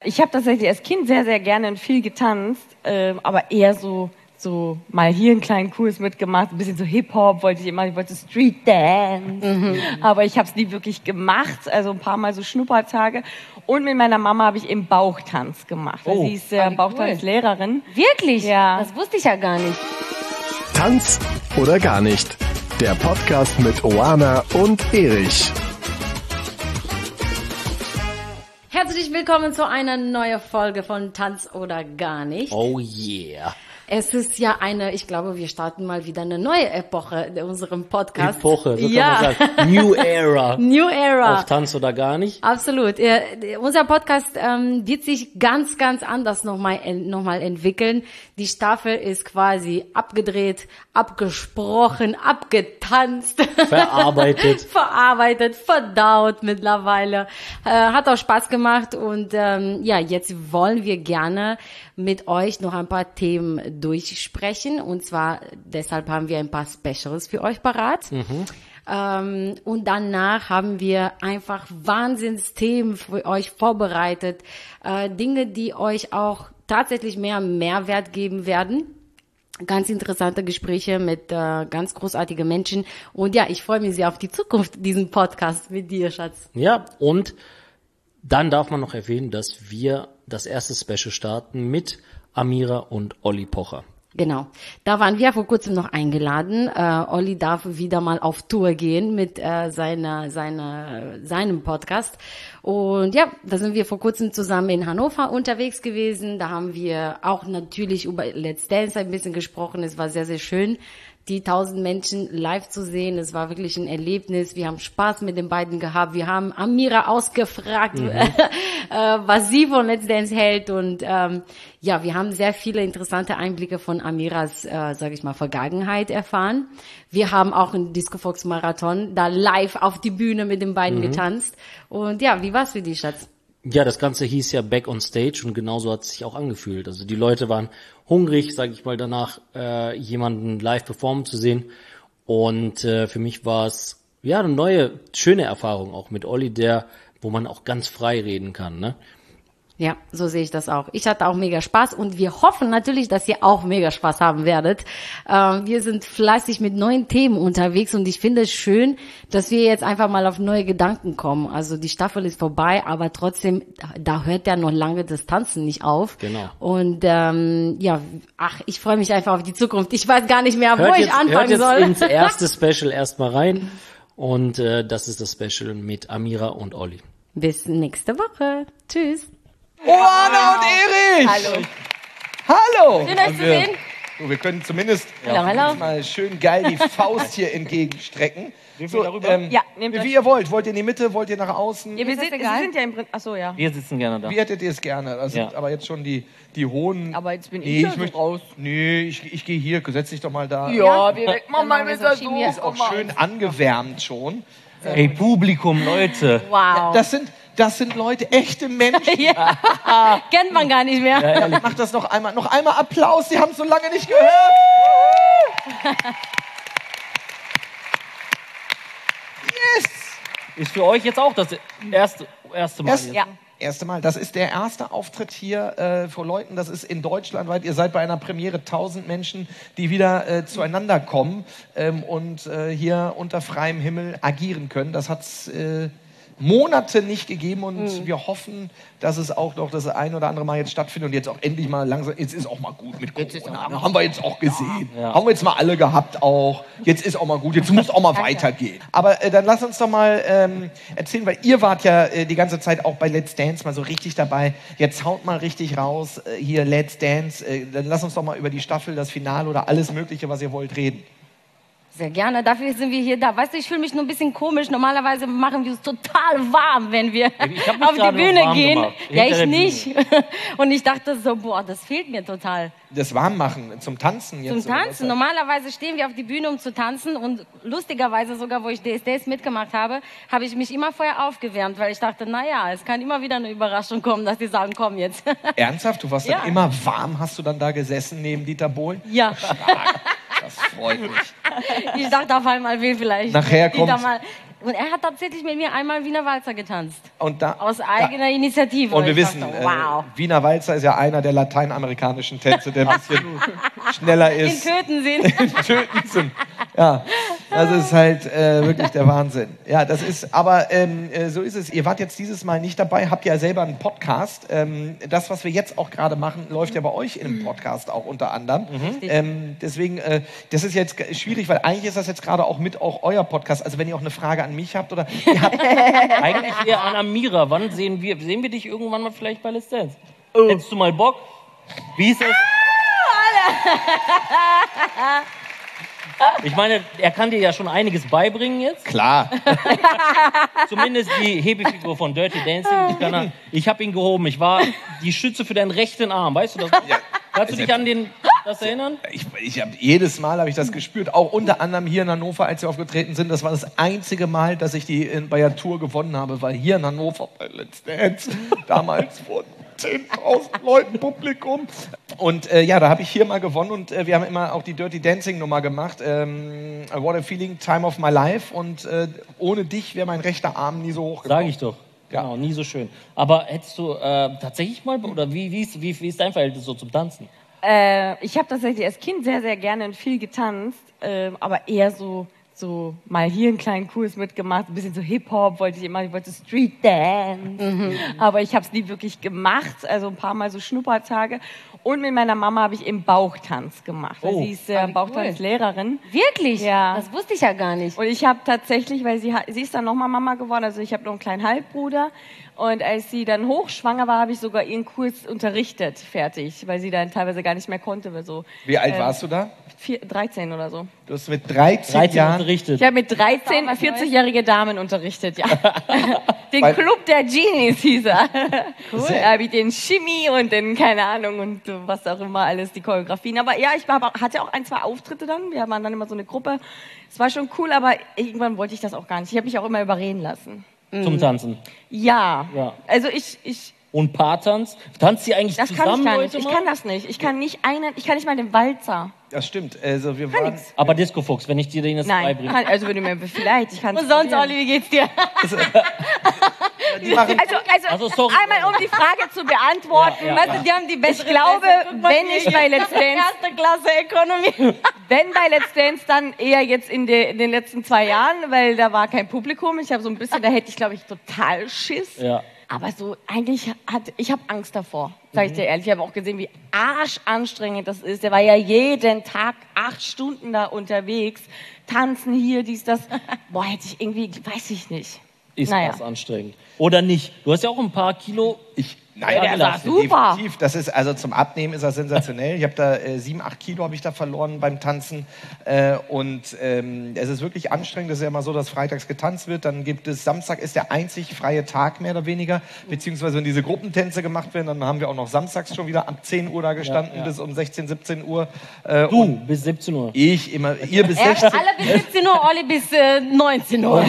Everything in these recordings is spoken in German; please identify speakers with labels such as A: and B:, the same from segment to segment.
A: Ich habe tatsächlich als Kind sehr, sehr gerne und viel getanzt, aber eher so mal hier einen kleinen Kurs mitgemacht, ein bisschen so Hip-Hop wollte ich immer, ich wollte Street Dance, aber ich habe es nie wirklich gemacht, also ein paar Mal so Schnuppertage. Und mit meiner Mama habe ich eben Bauchtanz gemacht.
B: Oh.
A: Sie ist
C: Cool.
A: Bauchtanzlehrerin.
C: Wirklich?
A: Ja.
C: Das wusste ich ja gar nicht.
D: Tanz oder gar nicht. Der Podcast mit Oana und Erich.
C: Herzlich willkommen zu einer neuen Folge von Tanz oder gar nicht.
B: Oh yeah.
C: Es ist ja ich glaube, wir starten mal wieder eine neue Epoche in unserem Podcast.
B: Epoche, so
C: Ja.
B: kann man sagen. New Era.
C: New Era.
B: Auf Tanz oder gar nicht.
C: Absolut. Unser Podcast wird sich ganz, ganz anders nochmal entwickeln. Die Staffel ist quasi abgedreht, abgesprochen, abgetanzt.
B: Verarbeitet.
C: Verarbeitet, verdaut mittlerweile. Hat auch Spaß gemacht und jetzt wollen wir gerne mit euch noch ein paar Themen durchsprechen und zwar deshalb haben wir ein paar Specials für euch parat. Und danach haben wir einfach Wahnsinnsthemen für euch vorbereitet, Dinge, die euch auch tatsächlich mehr Mehrwert geben werden. Ganz interessante Gespräche mit ganz großartigen Menschen. Und ja, ich freue mich sehr auf die Zukunft diesen Podcast mit dir, Schatz.
B: Ja, und dann darf man noch erwähnen, dass wir das erste Special starten mit Amira und Olli Pocher.
C: Genau. Da waren wir vor kurzem noch eingeladen. Olli darf wieder mal auf Tour gehen mit seinem Podcast. Und ja, da sind wir vor kurzem zusammen in Hannover unterwegs gewesen. Da haben wir auch natürlich über Let's Dance ein bisschen gesprochen. Es war sehr, sehr schön, die 1000 Menschen live zu sehen. Es war wirklich ein Erlebnis. Wir haben Spaß mit den beiden gehabt. Wir haben Amira ausgefragt, was sie von Let's Dance hält. Und wir haben sehr viele interessante Einblicke von Amiras, Vergangenheit erfahren. Wir haben auch einen Disco Fox Marathon da live auf die Bühne mit den beiden getanzt. Und ja, wie war's für dich, Schatz?
B: Ja, das Ganze hieß ja Back on Stage und genauso hat es sich auch angefühlt. Also die Leute waren hungrig, sage ich mal, danach jemanden live performen zu sehen. Und für mich war es ja eine neue, schöne Erfahrung auch mit Olli, wo man auch ganz frei reden kann, ne?
C: Ja, so sehe ich das auch. Ich hatte auch mega Spaß und wir hoffen natürlich, dass ihr auch mega Spaß haben werdet. Wir sind fleißig mit neuen Themen unterwegs und ich finde es schön, dass wir jetzt einfach mal auf neue Gedanken kommen. Also die Staffel ist vorbei, aber trotzdem, da hört ja noch lange das Tanzen nicht auf.
B: Genau.
C: Und ich freue mich einfach auf die Zukunft. Ich weiß gar nicht mehr, wo ich anfangen soll.
B: Hört jetzt ins erste Special erstmal rein und das ist das Special mit Amira und Olli.
C: Bis nächste Woche. Tschüss.
E: Oana und Erich!
A: Hallo.
E: Hallo!
C: Schön, euch zu sehen.
E: So, wir können zumindest
C: Hallo.
E: mal schön geil die Faust hier entgegenstrecken. So,
A: Ja, nehmt euch.
E: wie ihr wollt. Wollt ihr in die Mitte? Wollt ihr nach außen?
A: Ja, Sie
C: das egal?
A: sind ja im Prinzip, achso, ja.
F: Wir sitzen gerne da.
E: Wie hättet ihr es gerne? Das sind
F: Ja.
E: aber jetzt schon die hohen...
A: Aber jetzt bin ich
E: möchte
A: raus.
E: Nee, ich gehe hier. Setz dich doch mal da.
A: Ja, mach mal
C: Dann
A: mit
C: machen wir so,
A: so.
C: schieben wir-
E: Ist auch schön angewärmt schon.
F: Ey, Publikum, Leute.
C: Wow.
E: Das sind Leute, echte Menschen.
C: Kennt man gar nicht mehr.
E: Mach das noch einmal. Noch einmal Applaus. Sie haben es so lange nicht gehört. Yes!
F: Ist für euch jetzt auch das erste Mal.
E: Erst,
F: jetzt.
A: Ja.
E: Erste Mal. Das ist der erste Auftritt hier vor Leuten. Das ist in Deutschland weit. Ihr seid bei einer Premiere 1000 Menschen, die wieder zueinander kommen und hier unter freiem Himmel agieren können. Das hat's Monate nicht gegeben und wir hoffen, dass es auch noch das ein oder andere Mal jetzt stattfindet und jetzt auch endlich mal langsam, jetzt ist auch mal gut mit Corona. Haben wir jetzt auch gesehen.
F: Ja.
E: Haben wir jetzt mal alle gehabt auch. Jetzt ist auch mal gut, jetzt muss auch mal weitergehen. Aber dann lass uns doch mal erzählen, weil ihr wart ja die ganze Zeit auch bei Let's Dance mal so richtig dabei. Jetzt haut mal richtig raus, hier Let's Dance. Dann lass uns doch mal über die Staffel, das Finale oder alles Mögliche, was ihr wollt, reden.
C: Sehr gerne, dafür sind wir hier da. Weißt du, ich fühle mich nur ein bisschen komisch. Normalerweise machen wir es total warm, wenn wir
F: Ich hab mich
C: auf die
F: gerade noch
C: Bühne
F: warm
C: gehen.
F: gemacht,
C: Ja,
F: hinter
C: ich
F: der
C: nicht. Und ich dachte so, boah, das fehlt mir total.
E: Das Warmmachen zum Tanzen jetzt.
C: Zum Tanzen. Normalerweise stehen wir auf die Bühne, um zu tanzen. Und lustigerweise sogar, wo ich DSDS mitgemacht habe, habe ich mich immer vorher aufgewärmt, weil ich dachte, naja, es kann immer wieder eine Überraschung kommen, dass die sagen, komm jetzt.
E: Ernsthaft? Du warst
C: Ja.
E: dann immer warm? Hast du dann da gesessen neben Dieter Bohlen?
C: Ja.
E: Das freut mich.
C: Ich dachte auf einmal, will vielleicht
E: Nachher
C: Dieter
E: kommt-
C: mal Und er hat tatsächlich mit mir einmal Wiener Walzer getanzt.
E: Und da,
C: Aus eigener Initiative.
E: und wir
C: Ich
E: wissen,
C: dachte, wow.
E: Wiener Walzer ist ja einer der lateinamerikanischen Tänze, der ein bisschen schneller
C: In
E: ist.
C: Tötensinn.
E: Töten sind. Ja, das ist halt wirklich der Wahnsinn. Ja, das ist, aber so ist es. Ihr wart jetzt dieses Mal nicht dabei, habt ja selber einen Podcast. Das, was wir jetzt auch gerade machen, läuft ja bei euch in einem Podcast auch unter anderem. Deswegen, das ist jetzt schwierig, weil eigentlich ist das jetzt gerade auch mit auch euer Podcast. Also wenn ihr auch eine Frage an mich habt oder ihr habt
F: Eigentlich eher an Amira. Wann sehen wir dich irgendwann mal vielleicht bei Let's Dance? Hättest du mal Bock? Wie ist das? Ich meine, er kann dir ja schon einiges beibringen jetzt.
E: klar.
F: Zumindest die Hebefigur von Dirty Dancing. Ich habe ihn gehoben. Ich war die Stütze für deinen rechten Arm. Weißt du das? Kannst du dich an das erinnern?
E: Ich habe jedes Mal habe ich das gespürt, auch unter anderem hier in Hannover, als wir aufgetreten sind. Das war das einzige Mal, dass ich die bei der Tour gewonnen habe, weil hier in Hannover bei Let's Dance damals vor 10.000 Leuten Publikum. Und ja, da habe ich hier mal gewonnen und wir haben immer auch die Dirty Dancing Nummer gemacht. What a Feeling, Time of My Life. Und ohne dich wäre mein rechter Arm nie so hoch gekommen.
F: Sag ich doch.
E: Ja.
F: Genau, nie so schön. Aber hättest du tatsächlich mal, oder wie ist dein Verhältnis so zum Tanzen?
A: Ich habe tatsächlich als Kind sehr, sehr gerne und viel getanzt, aber eher so mal hier einen kleinen Kurs mitgemacht, ein bisschen so Hip-Hop wollte ich immer, ich wollte Street Dance, aber ich habe es nie wirklich gemacht, also ein paar Mal so Schnuppertage. Und mit meiner Mama habe ich eben Bauchtanz gemacht, weil sie ist Bauchtanzlehrerin.
C: Wirklich?
A: Ja.
C: Das wusste ich ja gar nicht.
A: Und ich habe tatsächlich, weil sie ist dann nochmal Mama geworden, also ich habe noch einen kleinen Halbbruder. Und als sie dann hochschwanger war, habe ich sogar ihren Kurs unterrichtet, fertig, weil sie dann teilweise gar nicht mehr konnte. So,
E: Wie alt warst du da?
A: 13 oder so.
E: Du hast mit 13 Jahren...
F: unterrichtet.
A: Ich habe mit 13 40-jährige Damen unterrichtet, ja. Den Club der Genies hieß er. Cool. Da habe ich den Chemie und den, keine Ahnung, und was auch immer alles, die Choreografien. Aber ja, ich hatte auch 1, 2 Auftritte dann. Wir waren dann immer so eine Gruppe. Es war schon cool, aber irgendwann wollte ich das auch gar nicht. Ich habe mich auch immer überreden lassen.
F: Zum Tanzen.
A: Ja. Also ich
F: Und Paartanz? Tanzt ihr eigentlich
A: das
F: zusammen,
A: kann ich gar
F: Leute,
A: nicht.
F: mal?
A: Ich kann das nicht. Ich kann nicht mal den Walzer.
E: Das stimmt. Also wir waren...
F: Aber Disco-Fuchs, wenn ich dir den jetzt
A: Nein,
F: beibringe.
A: also wenn du mir vielleicht, ich kann
C: Und sonst, Olli, wie geht's dir?
E: Die machen,
F: Also, sorry.
A: einmal um die Frage zu beantworten.
F: Ja, ja.
C: Weißt du, die haben die
A: Ich
C: bessere
A: glaube,
C: Presse.
A: wenn ich bei Let's Dance,
C: Erste Klasse Ökonomie.
A: wenn bei Let's Dance, dann eher jetzt in den letzten 2 Jahren, weil da war kein Publikum. Ich habe so ein bisschen, da hätte ich, glaube ich, total Schiss.
F: Ja.
A: Aber so, eigentlich ich habe Angst davor, sage ich dir ehrlich. Ich habe auch gesehen, wie arschanstrengend das ist. Der war ja jeden Tag 8 Stunden da unterwegs. Tanzen hier, dies, das. Boah, hätte ich irgendwie, weiß ich nicht.
F: Ist
A: Naja.
F: das anstrengend. Oder nicht? Du hast ja auch ein paar Kilo.
E: Nein,
A: der war
E: das
A: super.
E: definitiv. Das ist, also zum Abnehmen ist das sensationell. Ich habe da 7, 8 Kilo habe ich da verloren beim Tanzen. Und es ist wirklich anstrengend. Es ist ja immer so, dass freitags getanzt wird. Dann gibt es, Samstag ist der einzig freie Tag, mehr oder weniger. Beziehungsweise, wenn diese Gruppentänze gemacht werden, dann haben wir auch noch samstags schon wieder ab 10 Uhr da gestanden, bis um 16, 17 Uhr.
F: Du, bis 17 Uhr.
E: Ihr bis 16
C: Alle bis 17 Uhr, Olli bis 19 Uhr.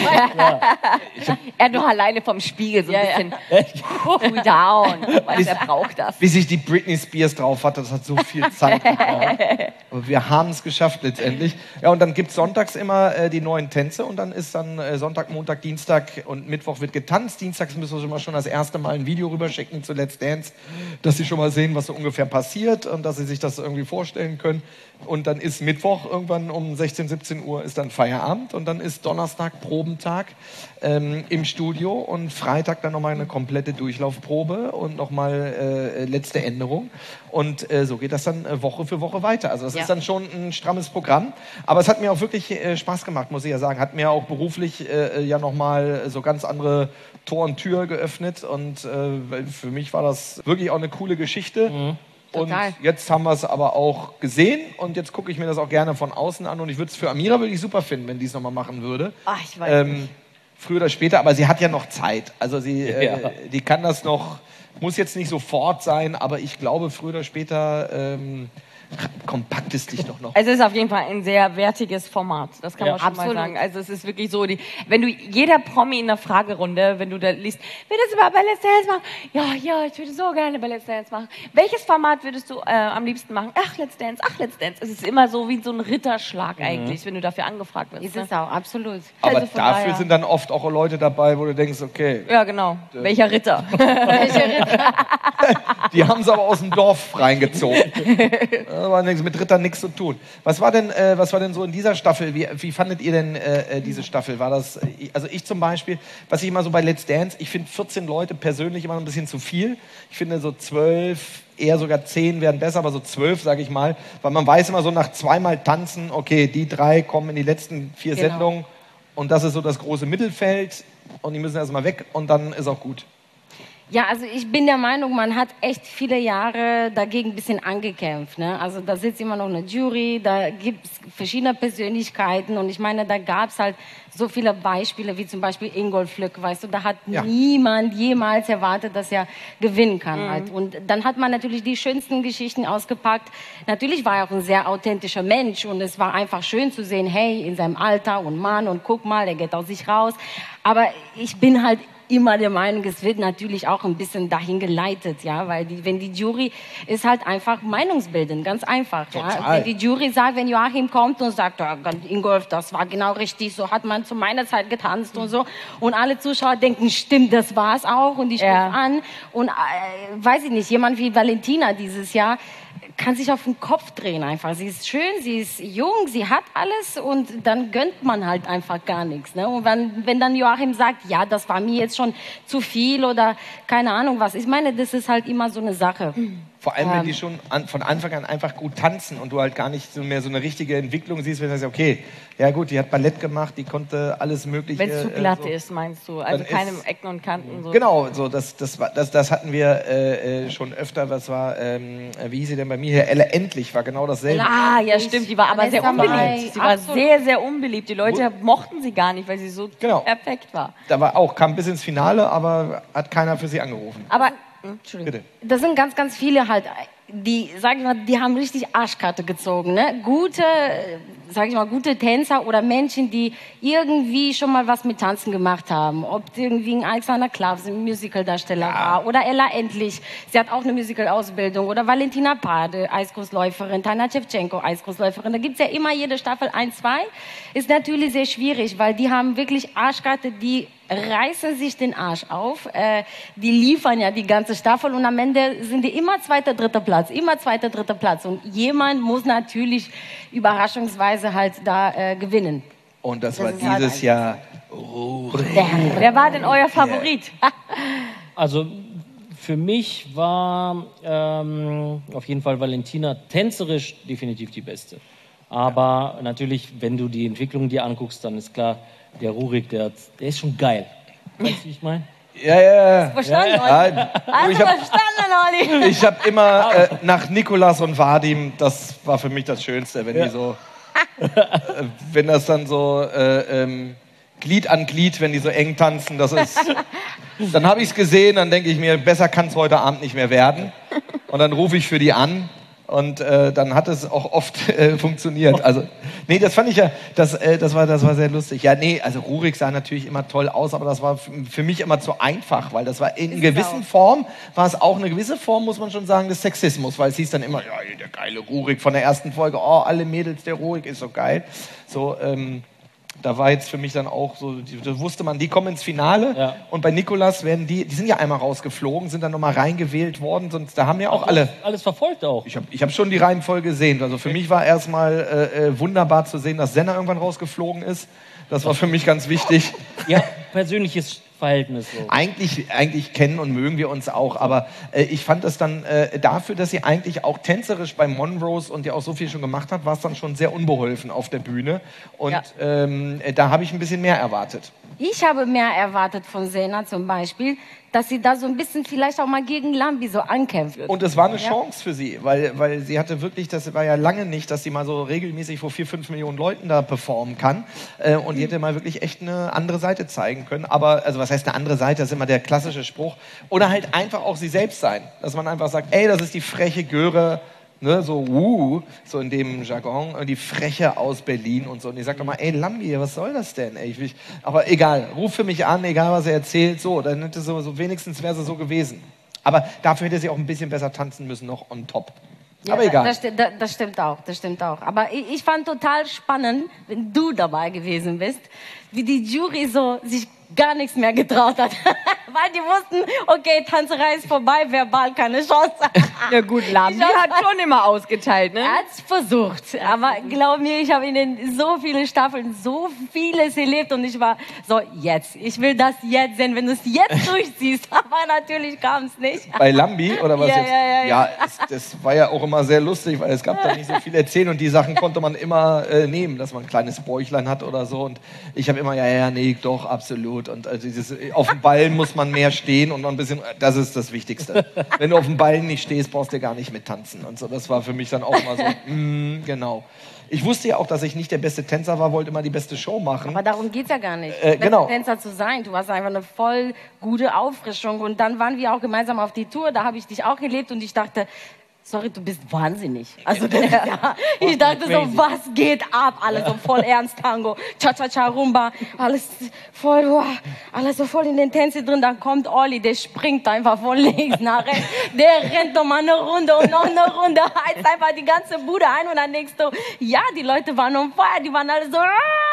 A: Er nur alleine vom Spiegel so ein bisschen cool down. Weil er braucht das.
E: Bis ich die Britney Spears drauf hatte, das hat so viel Zeit gebraucht. Aber wir haben es geschafft letztendlich. Ja, und dann gibt es sonntags immer die neuen Tänze und dann ist dann Sonntag, Montag, Dienstag und Mittwoch wird getanzt. Dienstags müssen wir schon das erste Mal ein Video rüberschicken zu Let's Dance, dass sie schon mal sehen, was so ungefähr passiert und dass sie sich das irgendwie vorstellen können. Und dann ist Mittwoch irgendwann um 16, 17 Uhr ist dann Feierabend und dann ist Donnerstag Probentag im Studio und Freitag dann nochmal eine komplette Durchlaufprobe und nochmal letzte Änderung. Und so geht das dann Woche für Woche weiter. Also das ist dann schon ein strammes Programm. Aber es hat mir auch wirklich Spaß gemacht, muss ich ja sagen. Hat mir auch beruflich ja nochmal so ganz andere Tor und Tür geöffnet. Und für mich war das wirklich auch eine coole Geschichte.
F: Mhm.
E: Und
A: Total.
E: jetzt haben wir es aber auch gesehen und jetzt gucke ich mir das auch gerne von außen an und ich würde es für Amira wirklich super finden, wenn die es nochmal machen würde.
A: Ach, ich weiß nicht.
E: Früher oder später, aber sie hat ja noch Zeit. Also sie,
F: Ja.
E: die kann das noch, muss jetzt nicht sofort sein, aber ich glaube früher oder später kompakt es dich doch noch.
A: Es ist auf jeden Fall ein sehr wertiges Format, das kann man schon mal sagen. Also es ist wirklich so, wenn du jeder Promi in der Fragerunde, wenn du da liest, würdest du mal bei Let's Dance machen? Ja, ich würde so gerne bei Let's Dance machen. Welches Format würdest du am liebsten machen? Ach, Let's Dance. Es ist immer so wie so ein Ritterschlag eigentlich, wenn du dafür angefragt wirst.
C: Ist es auch, absolut.
E: Aber
A: Also von
E: dafür
A: daher.
E: sind dann oft auch Leute dabei, wo du denkst, okay,
A: Ja, genau. Welcher Ritter?
E: die haben es aber aus dem Dorf reingezogen. Aber mit Rittern nichts zu tun. Was war denn so in dieser Staffel? Wie fandet ihr denn diese Staffel? War das, also ich zum Beispiel, was ich immer so bei Let's Dance, ich finde 14 Leute persönlich immer ein bisschen zu viel. Ich finde so 12, eher sogar 10 wären besser, aber so 12, sage ich mal. Weil man weiß immer so nach zweimal tanzen, okay, die 3 kommen in die letzten 4
C: Genau.
E: Sendungen und das ist so das große Mittelfeld und die müssen erstmal weg und dann ist auch gut.
C: Ja, also ich bin der Meinung, man hat echt viele Jahre dagegen ein bisschen angekämpft. Ne? Also da sitzt immer noch eine Jury, da gibt es verschiedene Persönlichkeiten und ich meine, da gab es halt so viele Beispiele, wie zum Beispiel Ingolf Lück, weißt du, da hat niemand jemals erwartet, dass er gewinnen kann halt. Und dann hat man natürlich die schönsten Geschichten ausgepackt. Natürlich war er auch ein sehr authentischer Mensch und es war einfach schön zu sehen, hey, in seinem Alter und Mann und guck mal, er geht aus sich raus. Aber ich bin halt immer der Meinung, es wird natürlich auch ein bisschen dahin geleitet, ja, weil wenn die Jury ist halt einfach meinungsbildend, ganz einfach, ja. Wenn die Jury sagt, wenn Joachim kommt und sagt, ja, Ingolf, das war genau richtig, so hat man zu meiner Zeit getanzt und so und alle Zuschauer denken, stimmt, das war's auch und die stimmt an und weiß ich nicht, jemand wie Valentina dieses Jahr kann sich auf den Kopf drehen einfach. Sie ist schön, sie ist jung, sie hat alles und dann gönnt man halt einfach gar nichts. Ne? Und wenn dann Joachim sagt, ja, das war mir jetzt schon zu viel oder keine Ahnung was. Ich meine, das ist halt immer so eine Sache.
E: Vor allem, wenn die schon von Anfang an einfach gut tanzen und du halt gar nicht so mehr so eine richtige Entwicklung siehst, wenn du sagst, okay, ja gut, die hat Ballett gemacht, die konnte alles Mögliche.
A: Wenn es zu glatt
E: so.
A: ist, meinst du? Also
E: Dann
A: keine
E: ist-
A: Ecken und Kanten. So.
E: Genau, so das hatten wir schon öfter. Was war, wie hieß sie denn bei mir hier? Ella Endlich war genau dasselbe.
A: Ah, ja, stimmt. Die war aber sehr
C: Vanessa Mai,
A: unbeliebt. Sie war
C: absolut.
A: sehr, sehr unbeliebt. Die Leute mochten sie gar nicht, weil sie so
E: Genau.
A: perfekt war.
E: Da kam bis ins Finale, aber hat keiner für sie angerufen.
A: Aber, Entschuldigung.
E: Bitte.
C: Das sind ganz, ganz viele halt, die, sag ich mal, die haben richtig Arschkarte gezogen, ne? Gute, sag ich mal, gute Tänzer oder Menschen, die irgendwie schon mal was mit Tanzen gemacht haben. Ob irgendwie ein Alexander Klavs, ein Musicaldarsteller war oder Ella Endlich, sie hat auch eine Musical-Ausbildung oder Valentina Pade, Eiskursläuferin, Tanja Shevchenko, Eiskursläuferin. Da gibt's ja immer jede Staffel 1, 2. Ist natürlich sehr schwierig, weil die haben wirklich Arschkarte, die reißen sich den Arsch auf, die liefern ja die ganze Staffel und am Ende sind die immer zweiter, dritter Platz und jemand muss natürlich überraschungsweise halt da gewinnen.
E: Und das war
C: ist halt
E: dieses Jahr.
A: Wer war denn euer Favorit?
F: Also für mich war auf jeden Fall Valentina tänzerisch definitiv die Beste. Aber natürlich, wenn du die Entwicklung dir anguckst, dann ist klar, der Rurik, der ist schon geil. Weißt du, wie ich meine?
E: Ja.
A: Verstanden, Olli?
E: Also
A: Ich verstanden, Olli?
E: Ich habe immer nach Nikolas und Vadim, das war für mich das Schönste, wenn die so, wenn das dann so Glied an Glied, wenn die so eng tanzen, das ist, dann habe ich es gesehen, dann denke ich mir, besser kann es heute Abend nicht mehr werden. Und dann rufe ich für die an. Und dann hat es auch oft funktioniert. Also, nee, das fand ich ja, das war sehr lustig. Ja, nee, also Rurik sah natürlich immer toll aus, aber das war für mich immer zu einfach, weil das war in gewissen Form, war es auch eine gewisse Form, muss man schon sagen, des Sexismus, weil es hieß dann immer, ja, der geile Rurik von der ersten Folge, oh, alle Mädels, der Rurik ist so geil. So, da war jetzt für mich dann auch so, da wusste man, die kommen ins Finale.
F: Ja.
E: Und bei Nikolas werden die sind ja einmal rausgeflogen, sind dann nochmal reingewählt worden, sonst da haben ja auch alle.
F: Alles verfolgt auch.
E: Ich hab schon die Reihenfolge gesehen. Also für mich war erstmal wunderbar zu sehen, dass Senna irgendwann rausgeflogen ist. Das war für mich ganz wichtig.
F: Ja, persönliches Verhältnis. So.
E: Eigentlich kennen und mögen wir uns auch, aber ich fand es dann dafür, dass sie eigentlich auch tänzerisch bei Monrose und ja auch so viel schon gemacht hat, war es dann schon sehr unbeholfen auf der Bühne. Und da habe ich ein bisschen mehr erwartet.
C: Ich habe mehr erwartet von Senna zum Beispiel, dass sie da so ein bisschen vielleicht auch mal gegen Lambi so ankämpft.
E: Und es war eine Chance für sie, weil sie hatte wirklich, das war ja lange nicht, dass sie mal so regelmäßig vor 4-5 Millionen Leuten da performen kann. Und die hätte mal wirklich echt eine andere Seite zeigen können. Aber, also was heißt eine andere Seite? Das ist immer der klassische Spruch. Oder halt einfach auch sie selbst sein. Dass man einfach sagt, ey, das ist die freche Göre, ne, so so in dem Jargon, die Freche aus Berlin und so. Und ich sag doch mal, ey Lambi, was soll das denn? Ey, aber egal, ruf für mich an, egal was er erzählt, so, dann hätte so wenigstens wäre sie so gewesen. Aber dafür hätte sie auch ein bisschen besser tanzen müssen, noch on top.
C: Ja,
E: aber egal.
C: Das stimmt auch. Aber ich fand total spannend, wenn du dabei gewesen bist, wie die Jury so sich gar nichts mehr getraut hat. Weil die wussten, okay, Tanzerei ist vorbei, verbal keine Chance.
A: Ja gut, Lambi hat schon immer ausgeteilt, ne?
C: Er hat's versucht, aber glaub mir, ich habe in so viele Staffeln so vieles erlebt und ich war so, ich will das jetzt sehen, wenn du es jetzt durchziehst. Aber natürlich kam es nicht.
E: Bei Lambi oder was
C: Ja,
E: jetzt?
C: ja.
E: Das war ja auch immer sehr lustig, weil es gab da nicht so viel erzählen und die Sachen konnte man immer nehmen, dass man ein kleines Bäuchlein hat oder so. Und ich habe immer, nee, doch, absolut. Und also auf dem Ballen muss man mehr stehen und noch ein bisschen, das ist das Wichtigste. Wenn du auf dem Ballen nicht stehst, brauchst du gar nicht mit tanzen und so. Das war für mich dann auch mal so, genau. Ich wusste ja auch, dass ich nicht der beste Tänzer war, wollte immer die beste Show machen.
C: Aber darum geht's ja gar nicht,
E: genau.
C: Tänzer zu sein. Du hast einfach eine voll gute Auffrischung. Und dann waren wir auch gemeinsam auf die Tour, da habe ich dich auch erlebt und ich dachte, sorry, du bist wahnsinnig. Also ich dachte so, was geht ab? Alles so voll ernst, Tango, Cha-Cha-Cha, Rumba, alles voll, alles so voll in den Tänzen drin. Dann kommt Olli, der springt einfach von links nach rechts. Der rennt noch mal eine Runde und noch eine Runde, heizt einfach die ganze Bude ein und dann denkst du, ja, die Leute waren on fire, die waren alle so,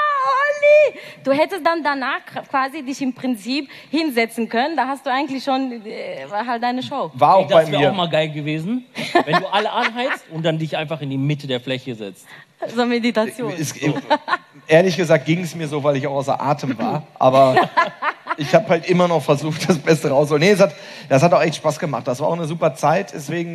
C: Olli! Du hättest dann danach quasi dich im Prinzip hinsetzen können. Da hast du eigentlich schon, war halt deine Show.
E: War auch bei
F: Das
E: mir.
F: wäre auch mal geil gewesen, wenn du alle anheizt und dann dich einfach in die Mitte der Fläche setzt.
C: So Meditation.
E: Ehrlich gesagt ging es mir so, weil ich auch außer Atem war. Aber ich habe halt immer noch versucht, das Beste rauszuholen. Nee, das hat auch echt Spaß gemacht. Das war auch eine super Zeit. Deswegen,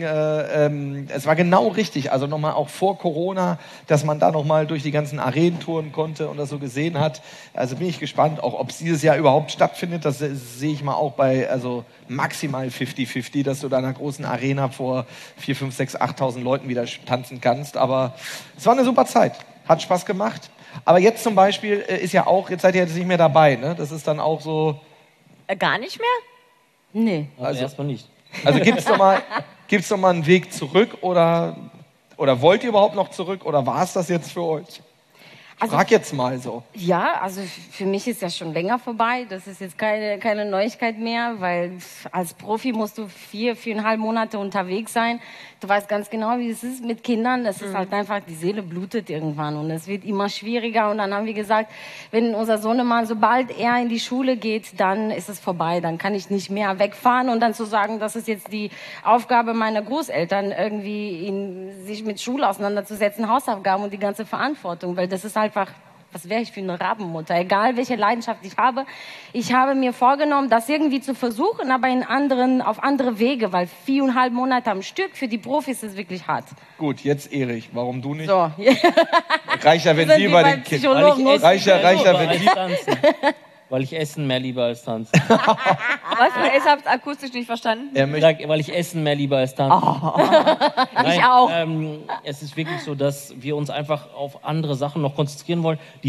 E: es war genau richtig. Also nochmal auch vor Corona, dass man da nochmal durch die ganzen Arenen touren konnte und das so gesehen hat. Also bin ich gespannt, auch ob es dieses Jahr überhaupt stattfindet. Das sehe ich mal auch bei, also maximal 50-50, dass du da in einer großen Arena vor 4, 5, 6, 8.000 Leuten wieder tanzen kannst. Aber es war eine super Zeit. Hat Spaß gemacht. Aber jetzt zum Beispiel ist ja auch, jetzt seid ihr jetzt nicht mehr dabei, ne? Das ist dann auch so...
A: Gar nicht mehr?
C: Nee.
F: Also erstmal nicht.
E: Also gibt's noch mal einen Weg zurück oder wollt ihr überhaupt noch zurück oder war es das jetzt für euch? Frag jetzt mal so.
C: Ja, also für mich ist ja schon länger vorbei. Das ist jetzt keine Neuigkeit mehr, weil als Profi musst du 4,5 Monate unterwegs sein. Du weißt ganz genau, wie es ist mit Kindern. Das ist halt einfach, die Seele blutet irgendwann und es wird immer schwieriger. Und dann haben wir gesagt, wenn unser Sohnemann, sobald er in die Schule geht, dann ist es vorbei. Dann kann ich nicht mehr wegfahren und dann zu sagen, das ist jetzt die Aufgabe meiner Großeltern, irgendwie sich mit Schule auseinanderzusetzen, Hausaufgaben und die ganze Verantwortung, weil das ist einfach, was wäre ich für eine Rabenmutter, egal welche Leidenschaft ich habe. Ich habe mir vorgenommen, das irgendwie zu versuchen, aber auf andere Wege, weil 4,5 Monate am Stück für die Profis ist wirklich hart.
E: Gut, jetzt Erich, warum du nicht?
C: So.
E: Reicht ja, wenn
C: Sind
E: sie
C: wir
E: bei
C: beim
E: den Kindern...
C: Psychologen.
E: Reicht ja, wenn sie...
F: Weil ich Essen mehr liebe als Tanzen.
A: Was? Ich hab's akustisch nicht verstanden.
F: Weil ich Essen mehr liebe als Tanzen. Nein,
A: ich auch.
F: Es ist wirklich so, dass wir uns einfach auf andere Sachen noch konzentrieren wollen. Die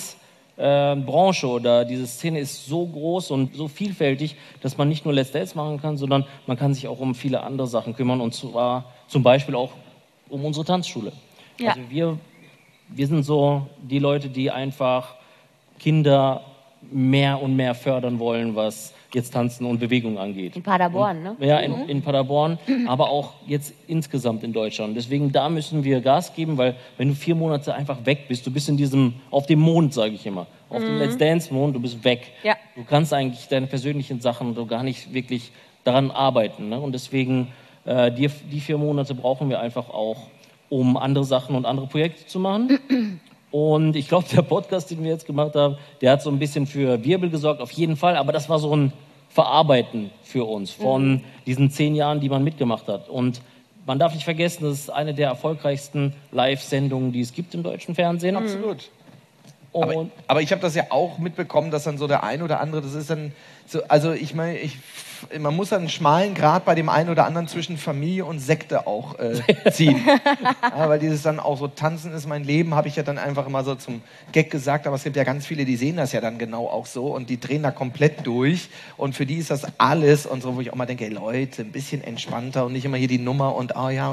F: Tanzbranche oder diese Szene ist so groß und so vielfältig, dass man nicht nur Let's Dance machen kann, sondern man kann sich auch um viele andere Sachen kümmern und zwar zum Beispiel auch um unsere Tanzschule.
A: Ja.
F: Also wir sind so die Leute, die einfach Kinder mehr und mehr fördern wollen, was jetzt Tanzen und Bewegung angeht.
A: In Paderborn, ne?
F: Ja, in Paderborn, aber auch jetzt insgesamt in Deutschland. Deswegen, da müssen wir Gas geben, weil wenn du 4 Monate einfach weg bist, du bist auf dem Mond, sage ich immer, auf dem Let's Dance Mond, du bist weg.
A: Ja.
F: Du kannst eigentlich deine persönlichen Sachen so gar nicht wirklich daran arbeiten. Ne? Und deswegen, die 4 Monate brauchen wir einfach auch, um andere Sachen und andere Projekte zu machen. Und ich glaube, der Podcast, den wir jetzt gemacht haben, der hat so ein bisschen für Wirbel gesorgt, auf jeden Fall. Aber das war so ein Verarbeiten für uns von diesen 10 Jahren, die man mitgemacht hat. Und man darf nicht vergessen, das ist eine der erfolgreichsten Live-Sendungen, die es gibt im deutschen Fernsehen.
E: Absolut. Aber ich habe das ja auch mitbekommen, dass dann so der ein oder andere, das ist dann so, also ich meine, man muss einen schmalen Grat bei dem einen oder anderen zwischen Familie und Sekte auch ziehen. Ja, weil dieses dann auch so, tanzen ist mein Leben, habe ich ja dann einfach immer so zum Gag gesagt, aber es gibt ja ganz viele, die sehen das ja dann genau auch so und die drehen da komplett durch und für die ist das alles und so, wo ich auch mal denke, ey Leute, ein bisschen entspannter und nicht immer hier die Nummer und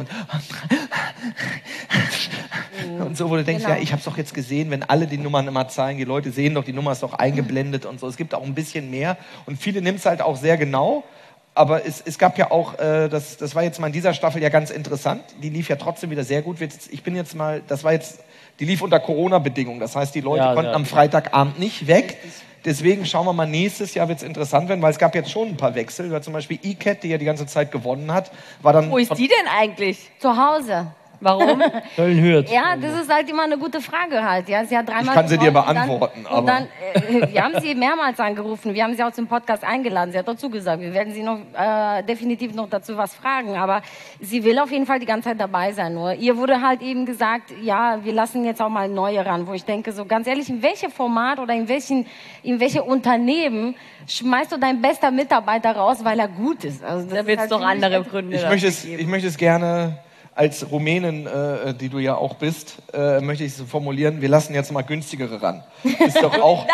E: und so, wo du denkst, ja, ich habe es doch jetzt gesehen, wenn alle die Nummern immer zeigen, die Leute sehen doch, die Nummer ist doch eingeblendet und so. Es gibt auch ein bisschen mehr und viele nimmt es halt auch sehr genau, aber es gab ja auch, das war jetzt mal in dieser Staffel ja ganz interessant, die lief ja trotzdem wieder sehr gut. Die lief unter Corona-Bedingungen, das heißt, die Leute konnten am Freitagabend nicht weg. Deswegen schauen wir mal, nächstes Jahr wird es interessant werden, weil es gab jetzt schon ein paar Wechsel, weil zum Beispiel Iket, die ja die ganze Zeit gewonnen hat, war dann...
A: Wo ist die denn eigentlich?
C: Zu Hause.
A: Warum?
F: Köln-Hürth.
C: Ja, das ist halt immer eine gute Frage halt. Ja, sie hat dreimal
E: Ich kann sie dir
C: gewonnen
E: beantworten,
C: und dann, wir haben sie mehrmals angerufen, wir haben sie auch zum Podcast eingeladen, sie hat dazu gesagt, wir werden sie noch definitiv noch dazu was fragen, aber sie will auf jeden Fall die ganze Zeit dabei sein. Nur ihr wurde halt eben gesagt, ja, wir lassen jetzt auch mal neue ran, wo ich denke, so ganz ehrlich, in welchem Format oder in welche Unternehmen schmeißt du deinen bester Mitarbeiter raus, weil er gut ist? Also
A: Da wird es doch andere Gründe.
E: Ich möchte es gerne als Rumänin, die du ja auch bist, möchte ich es formulieren, wir lassen jetzt mal günstigere ran. Ist doch auch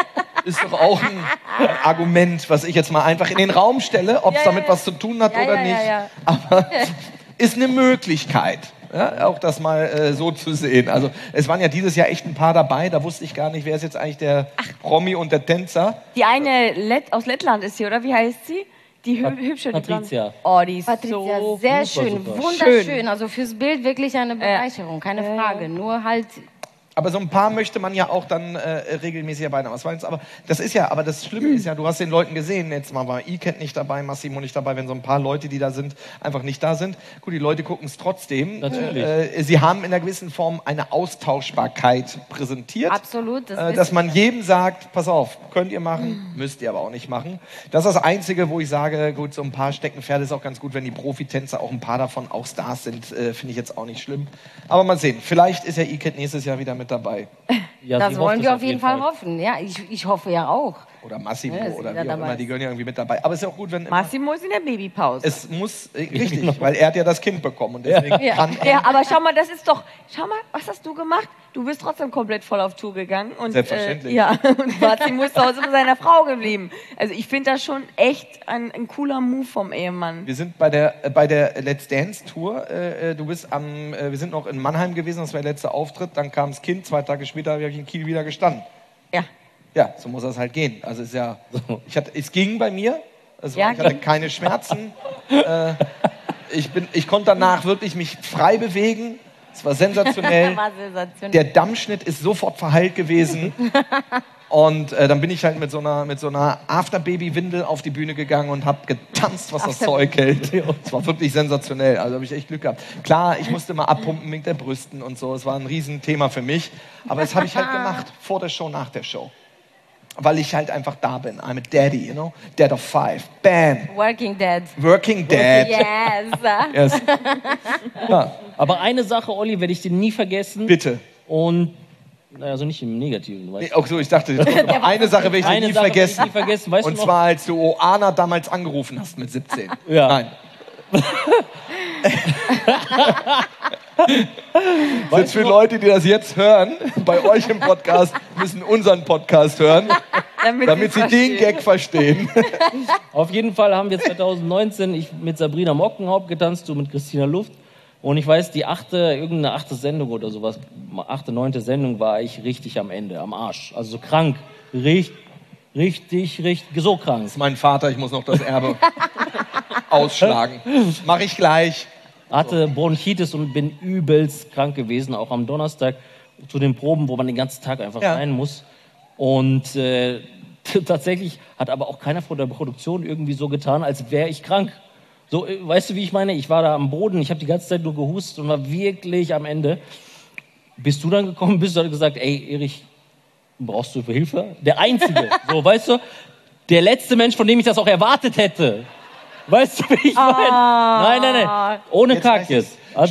E: ein Argument, was ich jetzt mal einfach in den Raum stelle, ob es damit was zu tun hat oder nicht. Aber ist eine Möglichkeit, ja, auch das mal so zu sehen. Also es waren ja dieses Jahr echt ein paar dabei, da wusste ich gar nicht, wer ist jetzt eigentlich der Promi und der Tänzer.
A: Die eine aus Lettland ist sie, oder? Wie heißt sie? Die hübsche, die
F: Patricia.
A: Blonde. Oh, die ist
C: Patricia,
A: so
C: sehr
F: super,
C: schön,
F: super.
C: wunderschön. Also fürs Bild wirklich eine Bereicherung, keine Frage. Nur halt
E: Aber so ein paar möchte man ja auch dann regelmäßig dabei haben. Aber das Schlimme ist ja, du hast den Leuten gesehen, jetzt mal war Iket nicht dabei, Massimo nicht dabei, wenn so ein paar Leute, die da sind, einfach nicht da sind. Gut, die Leute gucken es trotzdem.
F: Natürlich.
E: Sie haben in einer gewissen Form eine Austauschbarkeit präsentiert.
C: absolut.
E: Dass man jedem sagt, pass auf, könnt ihr machen, müsst ihr aber auch nicht machen. Das ist das Einzige, wo ich sage, gut, so ein paar Steckenpferde ist auch ganz gut, wenn die Profitänzer auch ein paar davon auch Stars sind, finde ich jetzt auch nicht schlimm. Aber mal sehen, vielleicht ist ja Iket nächstes Jahr wieder mit dabei.
F: Ja,
C: das
F: sie
C: wollen
F: hofft
C: wir
F: es
C: auf jeden Fall hoffen. Ja, ich hoffe ja auch.
E: Oder Massimo
C: Ja, ist
E: oder wie
C: wieder
E: auch immer,
C: dabei.
E: die gehören ja irgendwie mit dabei. Aber es ist ja auch gut, wenn
A: Massimo ist in der Babypause.
E: es muss, richtig, weil er hat ja das Kind bekommen und deswegen kann er.
A: Ja, aber schau mal, schau mal, was hast du gemacht? Du bist trotzdem komplett voll auf Tour gegangen. Und,
E: Selbstverständlich.
A: Ja, und Massimo ist zu Hause mit seiner Frau geblieben. Also ich finde das schon echt ein cooler Move vom Ehemann.
E: Wir sind bei der Let's Dance Tour. Wir sind noch in Mannheim gewesen, das war der letzte Auftritt. Dann kam das Kind, 2 Tage später habe ich in Kiel wieder gestanden.
A: Ja.
E: Ja, so muss das halt gehen. Also ist ja, es ging bei mir. Ich
A: Ja,
E: hatte
A: ging.
E: keine Schmerzen. Ich konnte danach wirklich mich frei bewegen. Es war sensationell.
C: War sensationell.
E: Der Dammschnitt ist sofort verheilt gewesen. Und dann bin ich halt mit so einer Afterbaby-Windel auf die Bühne gegangen und habe getanzt, was das Zeug hält. Es war wirklich sensationell. Also habe ich echt Glück gehabt. Klar, ich musste mal abpumpen mit der Brüsten und so. Es war ein Riesenthema für mich. Aber das habe ich halt gemacht. Vor der Show, nach der Show. Weil ich halt einfach da bin. I'm a daddy, you know? Dad of 5. Bam.
C: Working Dead.
E: Working Dad.
C: Yes.
E: Yes. Ja,
F: Aber eine Sache, Olli, werde ich dir nie vergessen.
E: bitte.
F: Und, also nicht im Negativen, du weißt.
E: Auch so, ich dachte, eine Sache werde ich dir
F: Eine
E: nie
F: Sache werde ich
E: vergessen.
F: nie vergessen, weißt
E: Und
F: du noch?
E: zwar, als du Oana damals angerufen hast mit 17.
F: Ja.
E: Nein. Jetzt für Leute, die das jetzt hören, bei euch im Podcast, müssen unseren Podcast hören, damit sie den Gag verstehen.
F: Auf jeden Fall haben wir 2019 ich mit Sabrina Mockenhaupt getanzt, du mit Christina Luft. Und ich weiß, irgendeine achte Sendung oder sowas, 8., 9. Sendung war ich richtig am Ende, am Arsch. Also so krank. Richtig, so krank.
E: Das ist mein Vater, ich muss noch das Erbe ausschlagen. Mach ich gleich.
F: Hatte Bronchitis und bin übelst krank gewesen, auch am Donnerstag zu den Proben, wo man den ganzen Tag einfach rein muss. Und tatsächlich hat aber auch keiner von der Produktion irgendwie so getan, als wäre ich krank. So, weißt du, wie ich meine? Ich war da am Boden, ich habe die ganze Zeit nur gehustet und war wirklich am Ende. Bist du dann gekommen, bist du dann gesagt, ey, Erich, brauchst du Hilfe? Der Einzige, so, weißt du? Der letzte Mensch, von dem ich das auch erwartet hätte. Weißt du, wie ich meine? Nein. Ohne
E: Jetzt
F: Kack
E: weiß ich's.
F: jetzt. Also
E: Stimmt.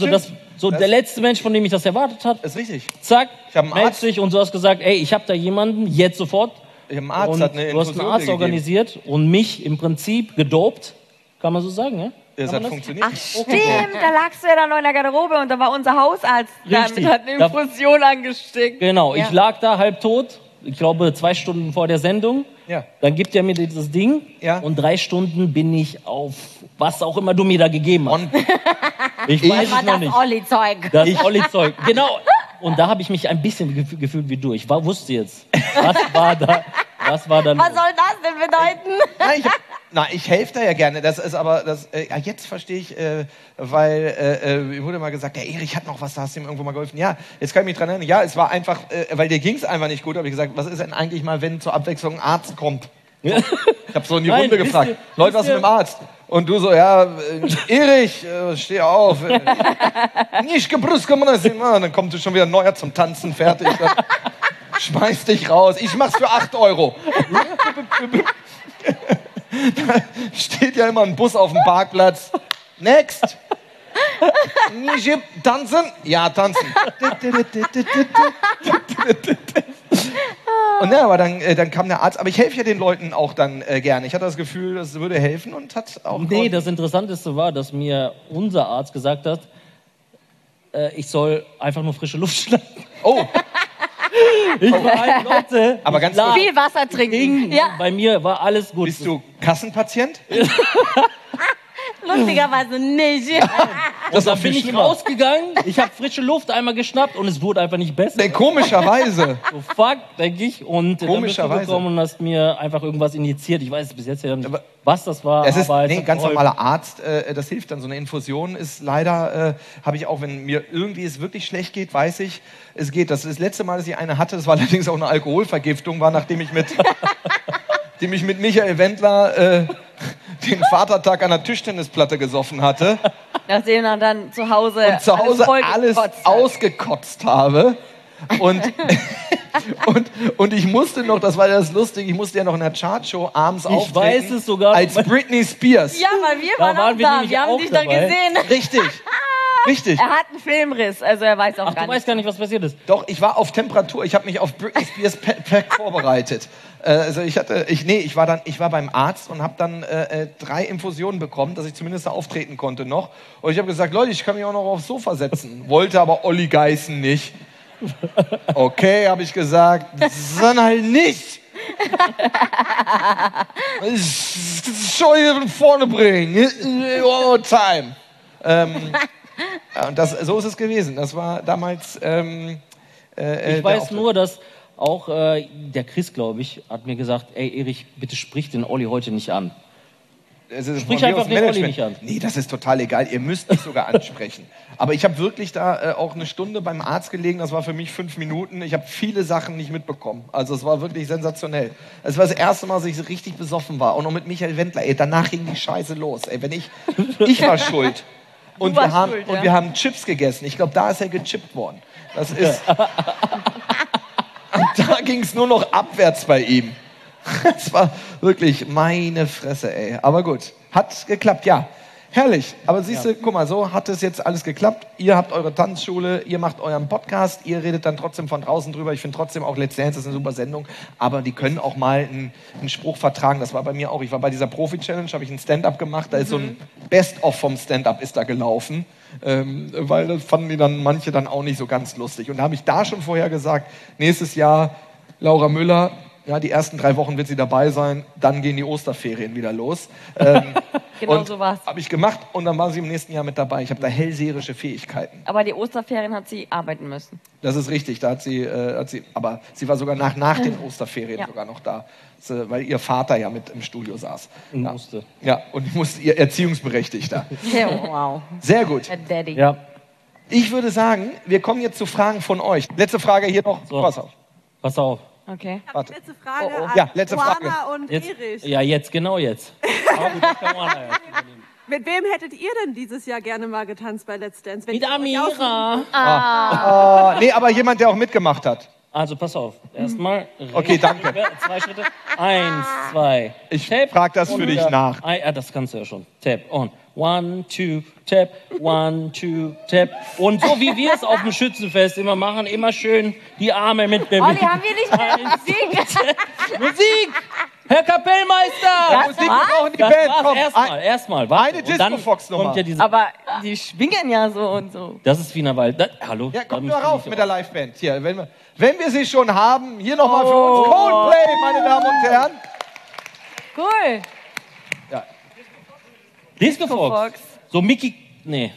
F: So, der letzte Mensch, von dem ich das erwartet habe,
E: Ist richtig.
F: zack,
E: Ich hab einen
F: meldet
E: Arzt.
F: sich und du hast gesagt, ey, ich habe da jemanden, jetzt sofort.
E: Ich habe einen Arzt,
F: Und
E: hat eine
F: du hast einen
E: Infusion
F: Arzt
E: gegeben.
F: organisiert und mich im Prinzip gedopt, kann man so sagen, ja?
E: Das
F: Kann
E: hat
F: man
E: funktioniert.
A: Ach stimmt, da lagst du ja dann noch in der Garderobe und da war unser Hausarzt,
F: Richtig.
A: damit hat eine Infusion angesteckt.
F: Genau,
A: Ja.
F: ich lag da halbtot, ich glaube 2 Stunden vor der Sendung.
E: Ja.
F: Dann gibt er mir dieses Ding
E: Ja.
F: und 3 Stunden bin ich auf was auch immer du mir da gegeben hast.
E: Und
F: Ich weiß es
A: War
F: noch
A: das
F: nicht.
A: Olli-Zeug.
F: Das Olli-Zeug. Genau. Und da habe ich mich ein bisschen gefühlt wie du. Ich wusste jetzt, was war da
A: Was
F: los?
A: soll das denn bedeuten?
E: ich helfe da ja gerne. Das ist aber, jetzt verstehe ich, weil mir wurde mal gesagt, der Erich hat noch was, da hast du ihm irgendwo mal geholfen. Ja, jetzt kann ich mich dran erinnern. Ja, es war einfach, weil dir ging es einfach nicht gut. Habe ich gesagt, was ist denn eigentlich mal, wenn zur Abwechslung ein Arzt kommt? Ich habe so in die
F: Nein,
E: Runde
F: wisst
E: gefragt,
F: ihr-
E: Leute, was
F: wisst
E: ist mit dem Arzt? Und du so, ja, Erich, steh auf. Nicht gebrüst, komm mal. Dann kommt schon wieder ein Neuer zum Tanzen, fertig. Dann schmeiß dich raus. Ich mach's für 8 Euro. Da steht ja immer ein Bus auf dem Parkplatz. Next. Tanzen? Ja, tanzen. Und ja, aber dann kam der Arzt. Aber ich helfe ja den Leuten auch dann gerne. Ich hatte das Gefühl, das würde helfen und hat auch...
F: Nee, das Interessanteste war, dass mir unser Arzt gesagt hat, ich soll einfach nur frische Luft schnappen.
E: Oh,
F: Ich war Leute,
E: aber
F: ich
E: ganz
F: lag,
A: Viel Wasser trinken.
F: ging,
A: Ja,
F: bei mir war alles gut.
E: bist du Kassenpatient?
A: lustigerweise nicht.
F: Und dann
E: noch viel
F: bin ich
E: schlimmer.
F: rausgegangen, ich habe frische Luft einmal geschnappt und es wurde einfach nicht besser.
E: Nee, komischerweise.
F: So, fuck, denke ich. Und dann bist du
E: Komischerweise.
F: gekommen und hast mir einfach irgendwas injiziert. Ich weiß bis jetzt ja nicht,
E: Aber
F: was das war.
E: Es ist
F: aber
E: ein
F: hat
E: ganz
F: geholfen.
E: normaler Arzt, das hilft dann. So eine Infusion ist leider, habe ich auch, wenn mir irgendwie es wirklich schlecht geht, weiß ich, es geht. Das letzte Mal, dass ich eine hatte, das war allerdings auch eine Alkoholvergiftung, war nachdem ich mit Michael Wendler den Vatertag an der Tischtennisplatte gesoffen hatte
A: Nachdem er dann zu Hause,
E: und zu Hause alles
A: vollgekotzt hat.
E: ausgekotzt habe. Und ich musste noch, das war ja das Lustige, ich musste ja noch in der Chartshow abends auftreten.
F: weiß es sogar.
E: Als Britney Spears.
A: Ja, weil wir
F: Da
A: waren
F: waren
A: auch
F: wir
A: da.
F: nämlich
A: Wir haben
F: auch
A: dich da
F: dabei.
A: gesehen.
E: Richtig. Richtig.
A: Er hat einen Filmriss, also er weiß auch
F: Ach,
A: gar
F: du
A: nicht.
F: weißt gar nicht, was passiert ist.
E: Doch, ich war auf Temperatur. Ich habe mich auf Britney Spears Pack vorbereitet. Also ich war beim Arzt und habe dann 3 Infusionen bekommen, dass ich zumindest da auftreten konnte noch. Und ich habe gesagt, Leute, ich kann mich auch noch aufs Sofa setzen. Wollte aber Olli Geißen nicht. Okay, habe ich gesagt, dann halt nicht. Show hier vorne bringen. One more time. Ja, und so ist es gewesen. Das war damals.
F: Ich weiß nur, dass auch der Chris, glaube ich, hat mir gesagt, ey Erich, bitte sprich den Olli heute nicht an. Sprich einfach den Olli nicht an.
E: Nee, das ist total egal. Ihr müsst mich sogar ansprechen. Aber ich habe wirklich da auch eine Stunde beim Arzt gelegen. Das war für mich 5 Minuten. Ich habe viele Sachen nicht mitbekommen. Also es war wirklich sensationell. Es war das erste Mal, dass ich so richtig besoffen war. Auch noch mit Michael Wendler. Ey, danach ging die Scheiße los. Ey, ich war schuld. Und
A: warst schuld, ja.
E: wir haben Chips gegessen. Ich glaube, da ist er gechippt worden. Das ist. Und da ging es nur noch abwärts bei ihm. Das war wirklich meine Fresse, ey. Aber gut, hat geklappt, ja. Herrlich. Aber siehst du, guck mal, so hat es jetzt alles geklappt. Ihr habt eure Tanzschule, ihr macht euren Podcast, ihr redet dann trotzdem von draußen drüber. Ich finde trotzdem auch Let's Dance ist eine super Sendung. Aber die können auch mal einen Spruch vertragen. Das war bei mir auch. Ich war bei dieser Profi-Challenge, habe ich ein Stand-up gemacht. Da ist so ein Best-of vom Stand-up ist da gelaufen. Weil das fanden die dann manche dann auch nicht so ganz lustig. Und da habe ich da schon vorher gesagt, nächstes Jahr Laura Müller, ja, die ersten 3 Wochen wird sie dabei sein, dann gehen die Osterferien wieder los.
A: Genau so war's.
E: Habe ich gemacht und dann war sie im nächsten Jahr mit dabei. Ich habe da hellseherische Fähigkeiten.
A: Aber die Osterferien hat sie arbeiten müssen.
E: Das ist richtig, da hat sie, aber sie war sogar nach den Osterferien
A: Ja.
E: sogar noch da, weil ihr Vater ja mit im Studio saß.
F: Und
E: Ja.
F: musste.
E: Ja, und ich musste ihr Erziehungsberechtigter.
A: Ja, wow.
E: Sehr gut.
A: Der Daddy.
F: Ja.
E: Ich würde sagen, wir kommen jetzt zu Fragen von euch. Letzte Frage hier noch.
F: So.
E: Pass auf.
F: Pass auf.
A: Okay.
E: Warte.
G: Letzte Frage
A: Oh, oh.
G: an
E: Ja, letzte Frage.
G: Oana und
F: Jetzt,
G: Erich.
F: ja, jetzt, genau jetzt. Aber gut, das kann man ja übernehmen.
G: Mit wem hättet ihr denn dieses Jahr gerne mal getanzt bei Let's Dance? Wenn
F: Mit
G: ihr euch aussuchen-
F: Amira.
E: Nee, aber jemand, der auch mitgemacht hat.
F: Also pass auf. Erstmal.
E: Okay, danke.
F: 2 Schritte. 1, 2.
E: Ich frag das für dich nach.
F: Das kannst du ja schon. Tap on. 1, 2, tap. 1, 2, tap. Und so wie wir es auf dem Schützenfest immer machen, immer schön die Arme mit bewegen.
A: Olli, haben wir nicht mehr Musik?
F: Musik! Herr Kapellmeister!
E: Musik, wir brauchen die Band. Komm,
F: Erstmal. Warte.
E: eine
F: Und dann
E: Disco-Fox-Nummer.
F: kommt ja diese.
A: Aber die schwingen ja so und so.
F: Das ist Wienerwald. Hallo?
E: Ja,
F: Da
E: kommt
F: müssen
E: nur
F: wir
E: rauf
F: nicht
E: mit der Liveband. Hier, wenn wir sie schon haben, hier nochmal für uns Coldplay, meine Damen und Herren.
A: Cool.
F: Disco Fox.
A: Fox.
F: So Mickey. Nee.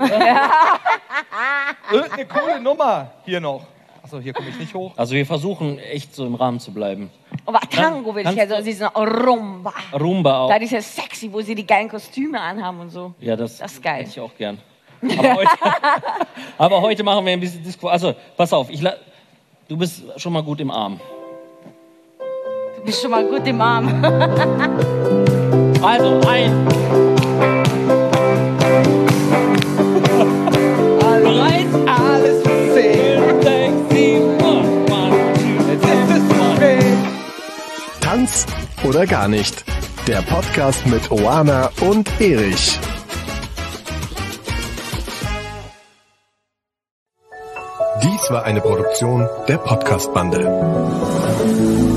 E: Irgendeine coole Nummer hier noch. Achso, hier komme ich nicht hoch.
F: Also wir versuchen echt so im Rahmen zu bleiben.
A: Aber Tango will ich
F: Kannst
A: ja
F: du-
A: so, sie sind Rumba.
F: Rumba auch.
A: Da ist ja sexy, wo sie die geilen Kostüme anhaben und so.
F: Ja, das
A: ist geil.
F: hätte ich auch gern. Aber heute machen wir ein bisschen Disco. Also, pass auf, du bist schon mal gut im Arm.
A: Du bist schon mal gut im Arm.
F: Also, bereit?
E: Alles für 10.
F: 6, 7, 1,
E: Jetzt ist es zu spät.
D: Tanz oder gar nicht. Der Podcast mit Oana und Erich. Dies war eine Produktion der Podcast-Bande.